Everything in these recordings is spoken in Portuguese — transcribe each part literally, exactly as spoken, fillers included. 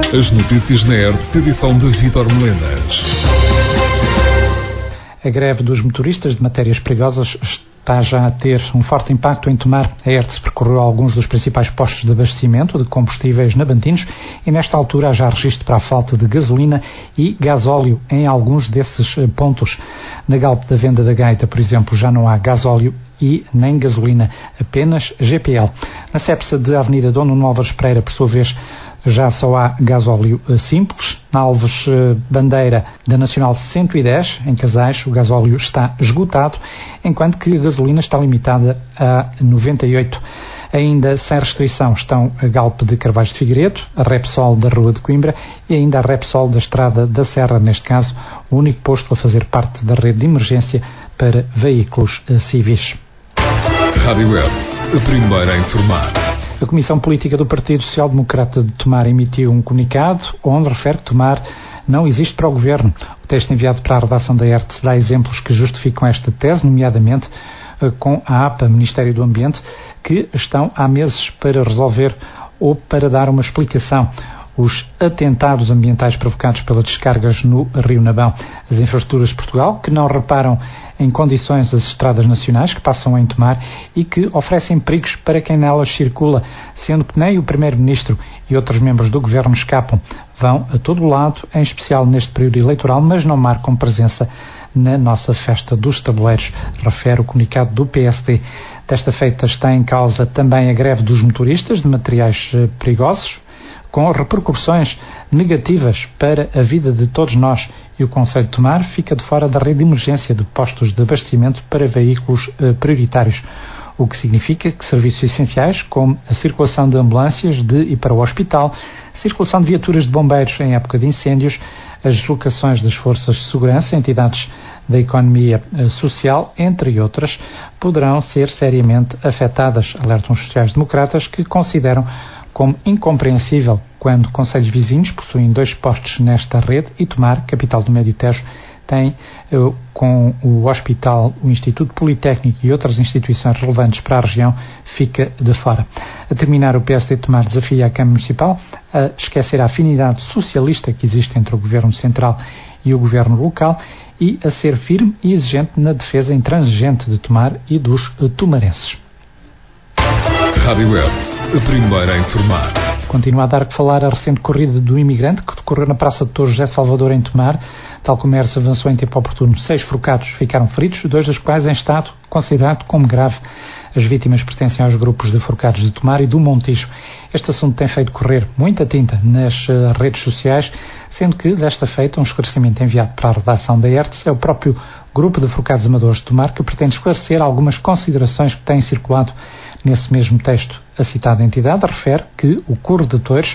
As notícias na R T P, edição de Vítor Melenas. A greve dos motoristas de matérias perigosas está já a ter um forte impacto em Tomar. A ERTE percorreu alguns dos principais postos de abastecimento de combustíveis na Bantinos e nesta altura há já registro para a falta de gasolina e gasóleo em alguns desses pontos. Na Galp da Venda da Gaita, por exemplo, já não há gasóleo e nem gasolina, apenas G P L. Na Cepsa de Avenida Dom Nuno Álvares Pereira, por sua vez, já só há gasóleo simples. Na Alves Bandeira da Nacional cento e dez, em Casais, o gasóleo está esgotado, enquanto que a gasolina está limitada a noventa e oito. Ainda sem restrição estão a Galp de Carvalhos de Figueiredo, a Repsol da Rua de Coimbra e ainda a Repsol da Estrada da Serra, neste caso, o único posto a fazer parte da rede de emergência para veículos civis. Rádio Web, a primeira a informar. A Comissão Política do Partido Social Democrata de Tomar emitiu um comunicado onde refere que Tomar não existe para o Governo. O texto enviado para a redação da ERTE dá exemplos que justificam esta tese, nomeadamente com a APA, Ministério do Ambiente, que estão há meses para resolver ou para dar uma explicação os atentados ambientais provocados pelas descargas no Rio Nabão. As infraestruturas de Portugal, que não reparam em condições as estradas nacionais que passam em Tomar e que oferecem perigos para quem nelas circula, sendo que nem o Primeiro-Ministro e outros membros do Governo escapam. Vão a todo lado, em especial neste período eleitoral, mas não marcam presença na nossa festa dos tabuleiros, refere o comunicado do P S D. Desta feita está em causa também a greve dos motoristas de materiais perigosos, com repercussões negativas para a vida de todos nós, e o Concelho de Tomar fica de fora da rede de emergência de postos de abastecimento para veículos eh, prioritários, o que significa que serviços essenciais, como a circulação de ambulâncias de e para o hospital, circulação de viaturas de bombeiros em época de incêndios, as deslocações das forças de segurança, entidades da economia eh, social, entre outras, poderão ser seriamente afetadas, alertam os sociais-democratas, que consideram como incompreensível quando concelhos vizinhos possuem dois postos nesta rede e Tomar, capital do Médio Tejo, tem uh, com o Hospital, o Instituto Politécnico e outras instituições relevantes para a região, fica de fora. A terminar, o P S D de Tomar desafia a Câmara Municipal a esquecer a afinidade socialista que existe entre o Governo Central e o Governo Local e a ser firme e exigente na defesa intransigente de Tomar e dos uh, tomarenses. Rádio Web, a primeira a informar. Continua a dar que falar a recente corrida do imigrante que decorreu na Praça de Touros José Salvador, em Tomar. Tal comércio avançou em tempo oportuno. Seis forcados ficaram feridos, dois dos quais em estado considerado como grave. As vítimas pertencem aos grupos de forcados de Tomar e do Montijo. Este assunto tem feito correr muita tinta nas uh, redes sociais, sendo que, desta feita, um esclarecimento enviado para a redação da ERTE é o próprio grupo de forcados amadores de Tomar que pretende esclarecer algumas considerações que têm circulado nesse mesmo texto. A citada entidade refere que o Coro de Touros,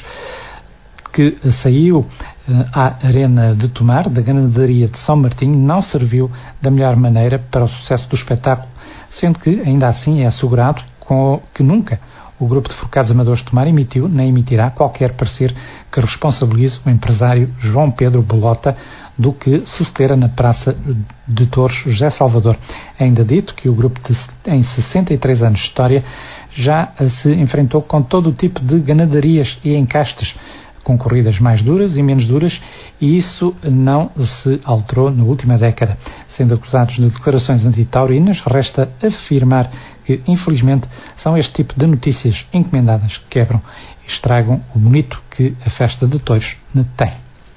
que saiu uh, à Arena de Tomar, da Ganadaria de São Martinho, não serviu da melhor maneira para o sucesso do espetáculo, sendo que, ainda assim, é assegurado com, que nunca o grupo de forcados amadores de Tomar emitiu, nem emitirá, qualquer parecer que responsabilize o empresário João Pedro Bolota do que sucedera na Praça de Touros José Salvador. Ainda dito que o grupo, de, em sessenta e três anos de história, já se enfrentou com todo o tipo de ganadarias e encastes, com corridas mais duras e menos duras, e isso não se alterou na última década. Sendo acusados de declarações antitaurinas, resta afirmar que, infelizmente, são este tipo de notícias encomendadas que quebram e estragam o bonito que a festa de touros tem.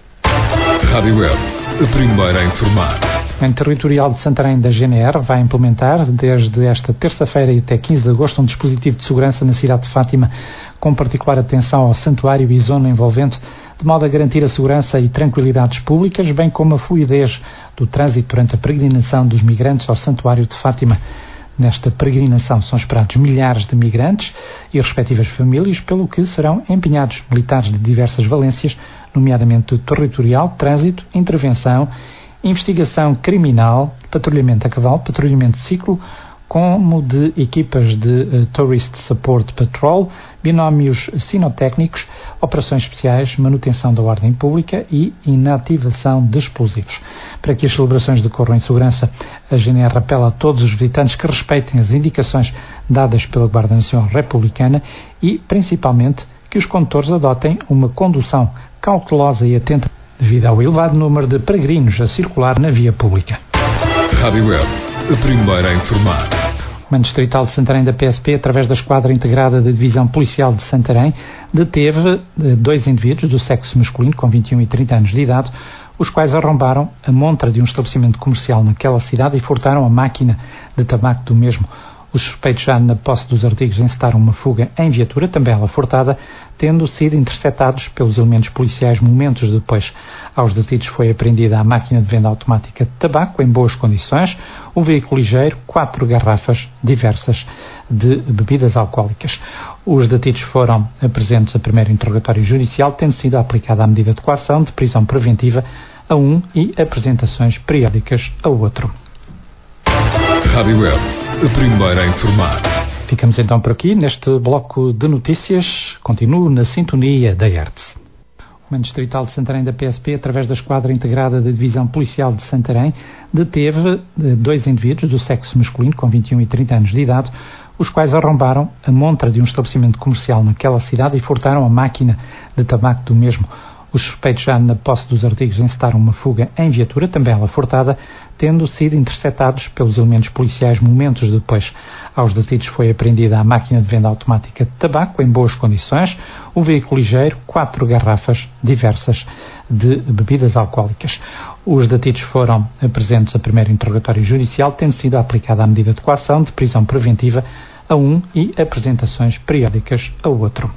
Rádio Web, a primeira a informar. O Ente Territorial de Santarém da G N R vai implementar, desde esta terça-feira e até quinze de agosto, um dispositivo de segurança na cidade de Fátima, com particular atenção ao santuário e zona envolvente, de modo a garantir a segurança e tranquilidades públicas, bem como a fluidez do trânsito durante a peregrinação dos migrantes ao santuário de Fátima. Nesta peregrinação são esperados milhares de migrantes e respectivas famílias, pelo que serão empenhados militares de diversas valências, nomeadamente territorial, trânsito, intervenção, investigação criminal, patrulhamento a cavalo, patrulhamento de ciclo, como de equipas de uh, Tourist Support Patrol, binómios sinotécnicos, operações especiais, manutenção da ordem pública e inativação de explosivos. Para que as celebrações decorram em segurança, a G N R apela a todos os visitantes que respeitem as indicações dadas pela Guarda Nacional Republicana e, principalmente, que os condutores adotem uma condução cautelosa e atenta devido ao elevado número de peregrinos a circular na via pública. Rádio Web, a primeira a informar. O Comando Distrital de Santarém da P S P, através da Esquadra Integrada da Divisão Policial de Santarém, deteve dois indivíduos do sexo masculino com vinte e um e trinta anos de idade, os quais arrombaram a montra de um estabelecimento comercial naquela cidade e furtaram a máquina de tabaco do mesmo. Os suspeitos, já na posse dos artigos, encetaram uma fuga em viatura, também ela furtada, tendo sido interceptados pelos elementos policiais momentos depois. Aos detidos foi apreendida a máquina de venda automática de tabaco em boas condições, um veículo ligeiro, quatro garrafas diversas de bebidas alcoólicas. Os detidos foram presentes a primeiro interrogatório judicial, tendo sido aplicada a medida de coação de prisão preventiva a um e apresentações periódicas a outro. Rádio Web, a primeira a informar. Ficamos então por aqui neste bloco de notícias. Continuo na sintonia da R T S. O Comando Distrital de Santarém da P S P, através da Esquadra Integrada da Divisão Policial de Santarém, deteve dois indivíduos do sexo masculino com vinte e um e trinta anos de idade, os quais arrombaram a montra de um estabelecimento comercial naquela cidade e furtaram a máquina de tabaco do mesmo. Os suspeitos, já na posse dos artigos, encetaram uma fuga em viatura, também ela furtada, tendo sido interceptados pelos elementos policiais momentos depois. Aos detidos foi apreendida a máquina de venda automática de tabaco em boas condições, um veículo ligeiro, quatro garrafas diversas de bebidas alcoólicas. Os detidos foram presentes a primeiro interrogatório judicial, tendo sido aplicada a medida de coação de prisão preventiva a um e apresentações periódicas a outro.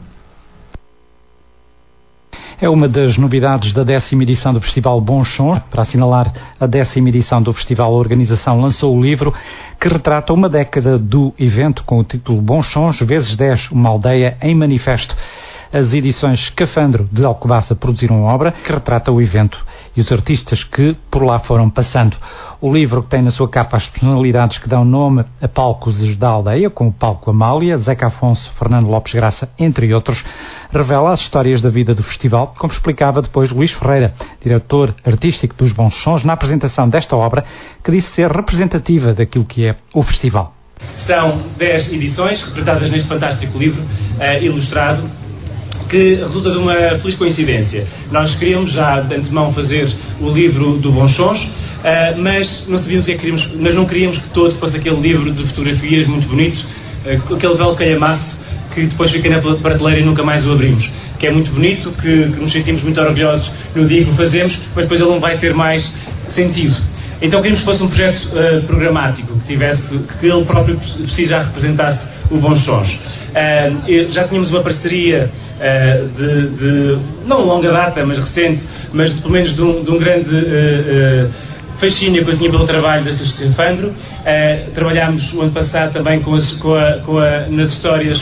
É uma das novidades da décima edição do Festival Bons Sons. Para assinalar a décima edição do festival, a organização lançou o livro que retrata uma década do evento com o título Bons Sons vezes dez, uma aldeia em manifesto. As edições Escafandro de Alcobaça produziram a obra que retrata o evento e os artistas que por lá foram passando. O livro, que tem na sua capa as personalidades que dão nome a palcos da aldeia, como o Palco Amália, Zeca Afonso, Fernando Lopes Graça, entre outros, revela as histórias da vida do festival, como explicava depois Luís Ferreira, diretor artístico dos Bons Sons, na apresentação desta obra, que disse ser representativa daquilo que é o festival. São dez edições representadas neste fantástico livro uh, ilustrado, que resulta de uma feliz coincidência. Nós queríamos já de antemão fazer o livro do Bons Sons, uh, mas não sabíamos o que é que queríamos, mas não queríamos que todo fosse aquele livro de fotografias muito bonitos, uh, aquele belo calhamaço que depois fica na prateleira e nunca mais o abrimos. Que é muito bonito, que, que nos sentimos muito orgulhosos no dia que o fazemos, mas depois ele não vai ter mais sentido. Então queríamos que fosse um projeto uh, programático, que tivesse, que ele próprio por si já representasse o Bons Sons. Uh, já tínhamos uma parceria uh, de, de, não longa data, mas recente, mas pelo menos de um, de um grande uh, uh, fascínio que eu tinha pelo trabalho deste Escafandro. Uh, trabalhámos o ano passado também com, as, com, a, com a, nas histórias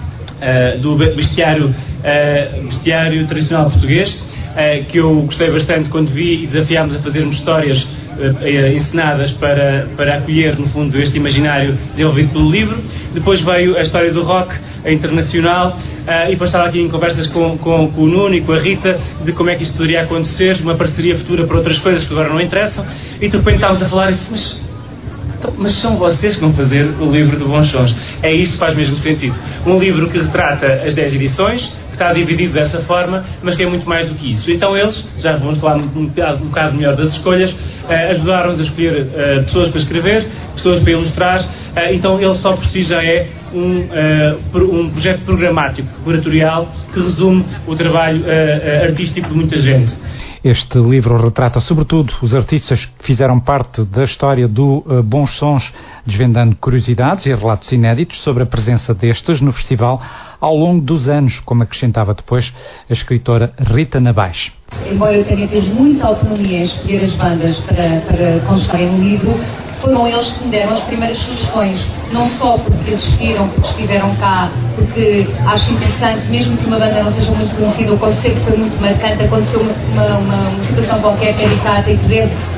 uh, do bestiário, uh, bestiário tradicional português, uh, que eu gostei bastante quando vi e desafiámos a fazermos histórias uh, encenadas para, para acolher, no fundo, este imaginário desenvolvido pelo livro. Depois veio a história do rock internacional, uh, e depois estava aqui em conversas com, com, com o Nuno e com a Rita de como é que isto poderia acontecer, uma parceria futura para outras coisas que agora não interessam, e de repente estávamos a falar isso, mas, então, mas são vocês que vão fazer o livro do Bons Sons. É isso que faz mesmo sentido. Um livro que retrata as dez edições, que está dividido dessa forma, mas que é muito mais do que isso. Então eles, já vamos falar um, um, um bocado melhor das escolhas, uh, ajudaram-nos a escolher uh, pessoas para escrever, pessoas para ilustrar, uh, então ele só por si já é um, uh, um projeto programático, curatorial, que resume o trabalho uh, uh, artístico de muita gente. Este livro retrata sobretudo os artistas que fizeram parte da história do uh, Bons Sons, desvendando curiosidades e relatos inéditos sobre a presença destes no festival ao longo dos anos, como acrescentava depois a escritora Rita Nabais. Embora eu tenha tido muita autonomia em escolher as bandas para, para constarem no livro, foram eles que me deram as primeiras sugestões, não só porque existiram, porque estiveram cá, porque acho interessante, mesmo que uma banda não seja muito conhecida, ou pode ser que foi muito marcante, aconteceu uma, uma, uma situação qualquer caricata e poder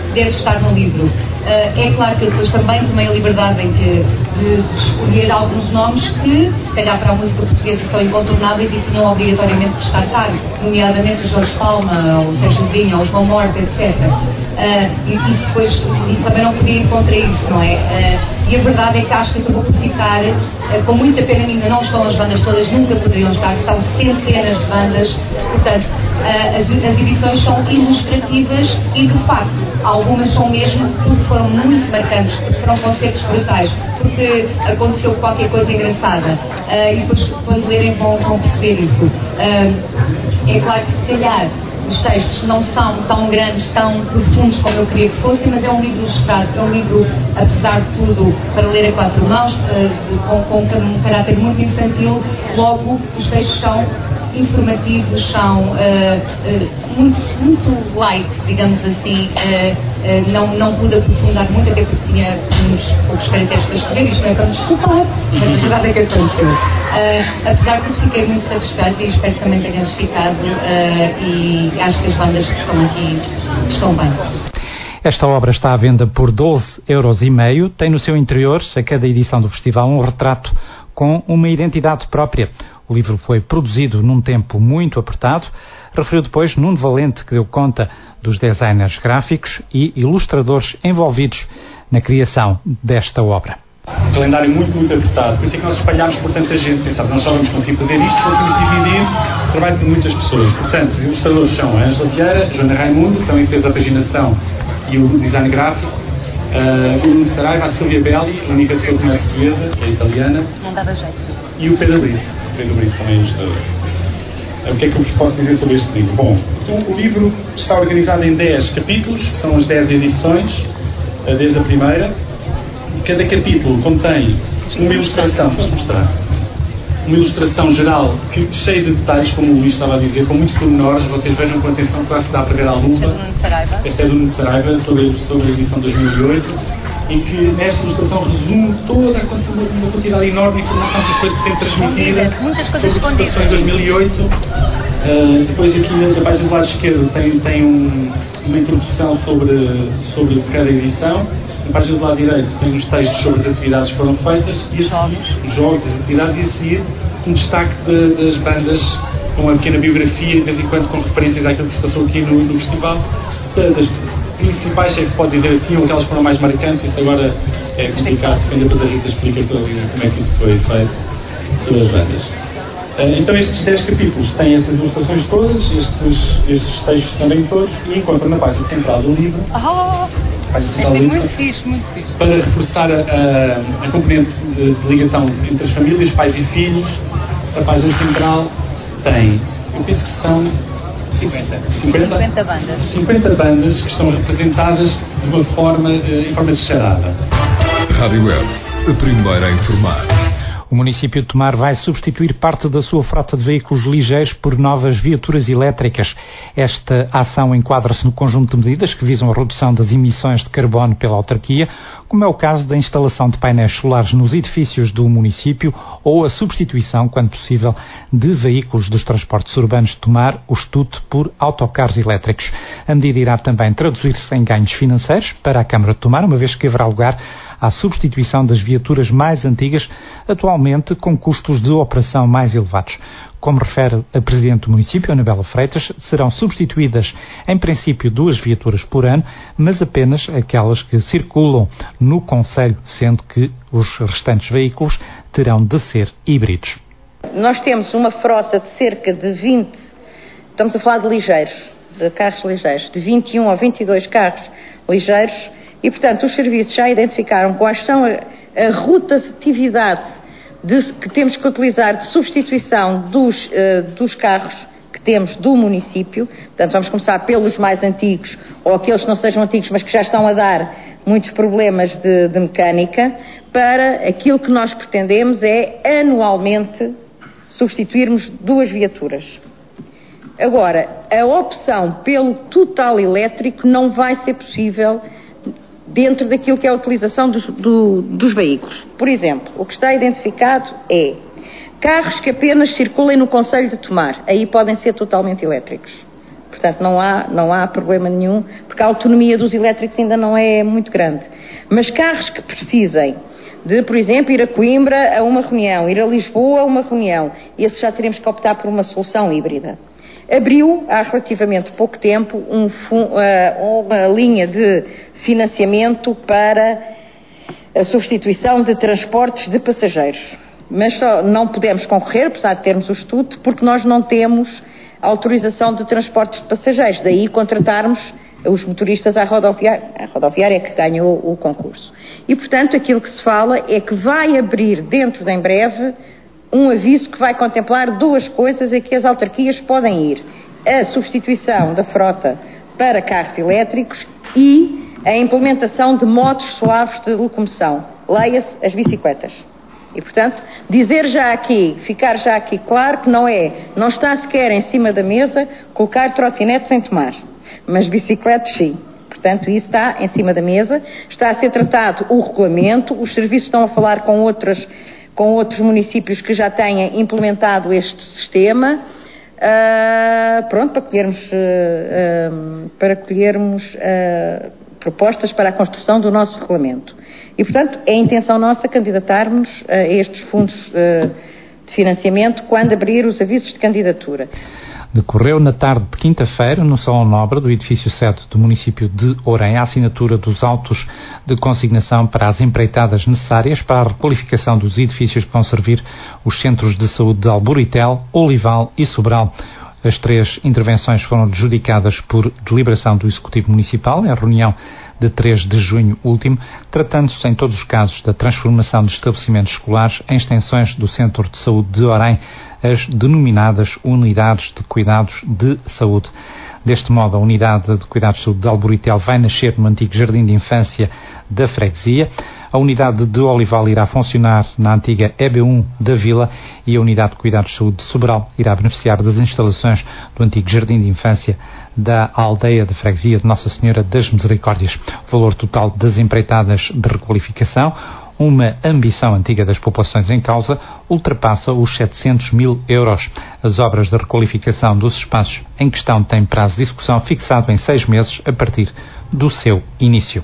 deve estar no livro. Uh, é claro que eu depois também tomei a liberdade em que, de, de escolher alguns nomes que, se calhar para a música portuguesa, são incontornáveis e tinham obrigatoriamente que estar cá, nomeadamente o Jorge Palma, o Sérgio Godinho, o João Morte, etcétera. Uh, e isso depois também não podia ir contra isso, não é? Uh, e a verdade é que acho que acabou por ficar, uh, com muita pena ainda não estão as bandas todas, nunca poderiam estar, são centenas de bandas, portanto, uh, as, as edições são ilustrativas e, de facto, algumas são mesmo porque foram muito marcantes, porque foram concertos brutais, porque aconteceu qualquer coisa engraçada, uh, e depois, quando lerem, vão, vão perceber isso. Uh, é claro que, se calhar, os textos não são tão grandes, tão profundos como eu queria que fossem, mas é um livro ilustrado, é um livro, apesar de tudo, para ler a quatro mãos, com, com um caráter muito infantil. Logo, os textos são informativos, são uh, uh, muito, muito light, digamos assim. Uh, uh, não, não pude aprofundar muito, até porque tinha muitos poucos caracteres para escrever, isto não é para me desculpar, mas a verdade é que aconteceu. Uh, apesar disso, fiquei muito satisfeita e espero que também tenhamos ficado, uh, e acho que as bandas que estão aqui estão bem. Esta obra está à venda por doze euros e meio. Tem no seu interior, a cada edição do festival, um retrato com uma identidade própria. O livro foi produzido num tempo muito apertado, referiu depois Nuno Valente, que deu conta dos designers gráficos e ilustradores envolvidos na criação desta obra. Um calendário muito, muito apertado, por isso é que nós espalhámos por tanta gente, pensava, nós só vamos conseguir fazer isto, conseguimos dividir o trabalho por muitas pessoas. Portanto, os ilustradores são a Ângela Vieira, Joana Raimundo, que também fez a paginação e o design gráfico, uh, o Nuno Saraiva, a Silvia Belli, a única pessoa que não é portuguesa, que é italiana, não dava jeito, e o Pedro Brito, o Pedro Brito também é ilustrador. Uh, o que é que eu vos posso dizer sobre este livro? Bom, então, o livro está organizado em dez capítulos, que são as dez edições, uh, desde a primeira. Cada capítulo contém uma ilustração, posso mostrar? Uma ilustração geral, que, cheia de detalhes, como o Luís estava a dizer, com muitos pormenores. Vocês vejam com atenção, quase que dá para ver à luva. Esta é do Nuno Saraiva, sobre, sobre a edição de dois mil e oito, em que nesta ilustração resume toda a quantidade, uma quantidade enorme de informação que foi sempre transmitida. Muitas coisas sobre a escondidas. em dois mil e oito. Uh, depois aqui na página do lado esquerdo tem, tem um, uma introdução sobre, sobre cada edição. Na página do lado direito tem os textos sobre as atividades que foram feitas, e a seguir, os jogos, as atividades, e a seguir um destaque de, das bandas, com uma pequena biografia, de vez em quando com referências àquilo que se passou aqui no, no festival. Das principais, é que se pode dizer assim, ou aquelas que foram mais marcantes. Isso agora é complicado, depende, depois a Rita explica como é que isso foi feito sobre as bandas. Então estes dez capítulos têm essas ilustrações todas, estes, estes textos também todos, e encontram na página central do livro, oh, página central do é livro, muito fixe, muito fixe. para reforçar a, a, a componente de, de ligação entre as famílias, pais e filhos. A página central tem, eu penso que são cinquenta, cinquenta, cinquenta bandas. cinquenta bandas que estão representadas de uma forma, em forma de charada. Rádio Web, a primeira a informar. O município de Tomar vai substituir parte da sua frota de veículos ligeiros por novas viaturas elétricas. Esta ação enquadra-se no conjunto de medidas que visam a redução das emissões de carbono pela autarquia, como é o caso da instalação de painéis solares nos edifícios do município ou a substituição, quando possível, de veículos dos transportes urbanos de Tomar, os T U T, por autocarros elétricos. A medida irá também traduzir-se em ganhos financeiros para a Câmara de Tomar, uma vez que haverá lugar à substituição das viaturas mais antigas, atualmente com custos de operação mais elevados. Como refere a Presidente do município, Anabela Freitas, serão substituídas, em princípio, duas viaturas por ano, mas apenas aquelas que circulam no concelho, sendo que os restantes veículos terão de ser híbridos. Nós temos uma frota de cerca de vinte, estamos a falar de ligeiros, de carros ligeiros, de vinte e um a vinte e dois carros ligeiros, e, portanto, os serviços já identificaram quais são a, a rotatividade de, que temos que utilizar de substituição dos, uh, dos carros que temos do município. Portanto, vamos começar pelos mais antigos, ou aqueles que não sejam antigos, mas que já estão a dar muitos problemas de, de mecânica. Para aquilo que nós pretendemos é, anualmente, substituirmos duas viaturas. Agora, a opção pelo total elétrico não vai ser possível dentro daquilo que é a utilização dos, do, dos veículos. Por exemplo, o que está identificado é carros que apenas circulem no concelho de Tomar. Aí podem ser totalmente elétricos. portanto não há, não há problema nenhum, porque a autonomia dos elétricos ainda não é muito grande. Mas carros que precisem de, por exemplo, ir a Coimbra a uma reunião, ir a Lisboa a uma reunião, esses já teremos que optar por uma solução híbrida. Abriu, há relativamente pouco tempo, um, uma linha de financiamento para a substituição de transportes de passageiros. Mas só não podemos concorrer, apesar de termos o estudo, porque nós não temos autorização de transportes de passageiros. Daí contratarmos os motoristas à rodoviária, a rodoviária que ganhou o concurso. E, portanto, aquilo que se fala é que vai abrir dentro de em breve um aviso que vai contemplar duas coisas a que as autarquias podem ir: a substituição da frota para carros elétricos e a implementação de modos suaves de locomoção, leia-se as bicicletas. E, portanto, dizer já aqui, ficar já aqui claro que não é, não está sequer em cima da mesa colocar trotinetes sem tomar, mas bicicletas sim. Portanto, isso está em cima da mesa, está a ser tratado o regulamento, os serviços estão a falar com outras, com outros municípios que já têm implementado este sistema, uh, pronto, para colhermos, uh, uh, para colhermos uh, propostas para a construção do nosso regulamento. E, portanto, é a intenção nossa candidatarmos a estes fundos uh, de financiamento quando abrir os avisos de candidatura. Decorreu na tarde de quinta-feira, no Salão Nobre do edifício sede do município de Ourém, a assinatura dos autos de consignação para as empreitadas necessárias para a requalificação dos edifícios que vão servir os centros de saúde de Alburitel, Olival e Sobral. As três intervenções foram adjudicadas por deliberação do Executivo Municipal em reunião de três de junho último, tratando-se em todos os casos da transformação de estabelecimentos escolares em extensões do Centro de Saúde de Ourém, as denominadas Unidades de Cuidados de Saúde. Deste modo, a Unidade de Cuidados de Saúde de Alburitel vai nascer no antigo Jardim de Infância da Freguesia. A Unidade de Olival irá funcionar na antiga E B um da Vila e a Unidade de Cuidados de Saúde de Sobral irá beneficiar das instalações do antigo Jardim de Infância da aldeia de Freguesia de Nossa Senhora das Misericórdias. O valor total das empreitadas de requalificação, uma ambição antiga das populações em causa, ultrapassa os setecentos mil euros. As obras de requalificação dos espaços em questão têm prazo de execução fixado em seis meses a partir do seu início.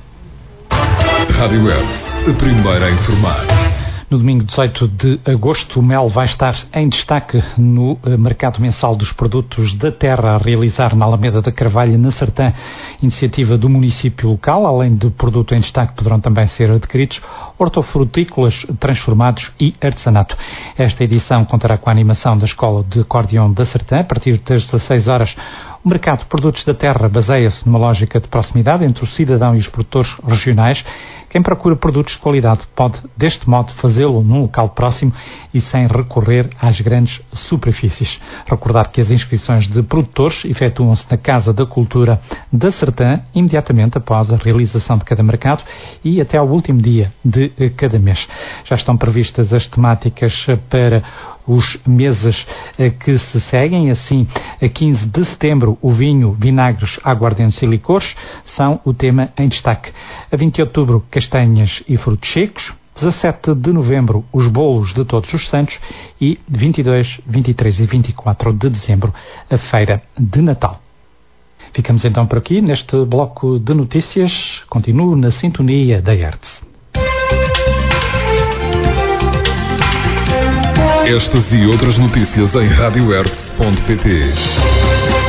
Rádio Web, a primeira a informar. No domingo dezoito de agosto, o mel vai estar em destaque no mercado mensal dos produtos da terra a realizar na Alameda da Carvalho, na Sertã, iniciativa do município local. Além do produto em destaque, poderão também ser adquiridos hortofrutícolas transformados e artesanato. Esta edição contará com a animação da Escola de Acordeão da Sertã, a partir das dezasseis horas. O mercado de produtos da terra baseia-se numa lógica de proximidade entre o cidadão e os produtores regionais. Quem procura produtos de qualidade pode, deste modo, fazê-lo num local próximo e sem recorrer às grandes superfícies. Recordar que as inscrições de produtores efetuam-se na Casa da Cultura da Sertã, imediatamente após a realização de cada mercado e até ao último dia de cada mês. Já estão previstas as temáticas para os meses que se seguem. Assim, a quinze de setembro, o vinho, vinagres, aguardentes e licores são o tema em destaque. A vinte de outubro, castanhas e frutos secos. dezassete de novembro, os bolos de Todos os Santos. E vinte e dois, vinte e três e vinte e quatro de dezembro, a feira de Natal. Ficamos então por aqui neste bloco de notícias. Continuo na sintonia da Hertz. Estas e outras notícias em rádio hertz ponto pt.